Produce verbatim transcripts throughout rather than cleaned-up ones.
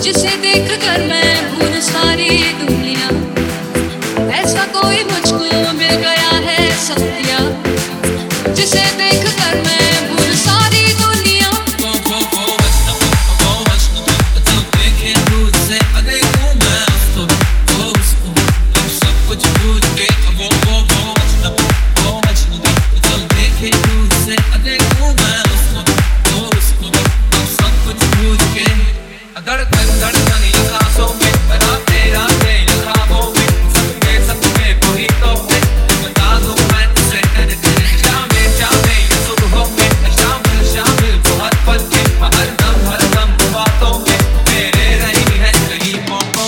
जिसे देख कर मैं भूल सारी दुनिया, ऐसा कोई मुझको मिल गया है सत्या, जिसे देख कर मैं भूल सारी दुनिया। वो वो वो मजनू, वो मजनू, जो देखे मुझसे अनेक हूँ मैं उसको, वो उसको, अब सब कुछ भूल के वो वो वो मजनू, वो मजनू, जो देखे मुझसे अनेक हूँ मैं उसको, वो उसको, अब सब कुछ भूल के धड़कन धड़कन ये सांसों में बना तेरा तेल ख्वाबों में सबके सबके कोई तो है बता दूं मैं तुझे शामिल शामिल ये सुबहों में शामिल शामिल बहुत पल के हर दम हर दम बातों में तेरे रही है कहीं मोको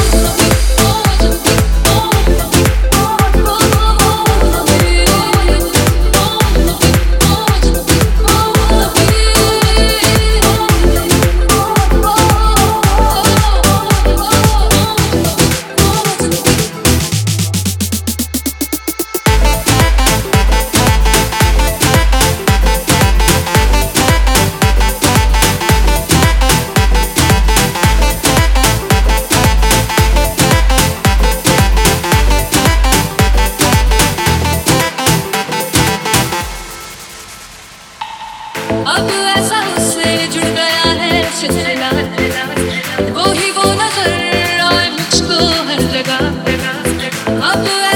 अब ऐसा उससे जुड़ गया है सिलसिला, वो ही वो नजर आए मुझको हर जगह। अब